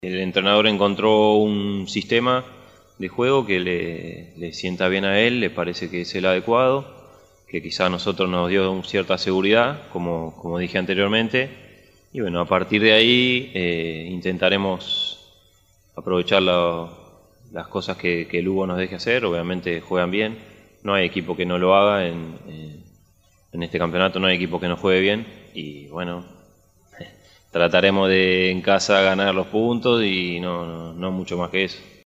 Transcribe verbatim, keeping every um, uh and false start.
El entrenador encontró un sistema de juego que le, le sienta bien a él, le parece que es el adecuado, que quizá a nosotros nos dio cierta seguridad, como, como dije anteriormente, y bueno, a partir de ahí eh, intentaremos aprovechar la, las cosas que, que el Hugo nos deje hacer. Obviamente juegan bien, no hay equipo que no lo haga en, en, en este campeonato, no hay equipo que no juegue bien, y bueno, trataremos de en casa ganar los puntos y no, no, no mucho más que eso.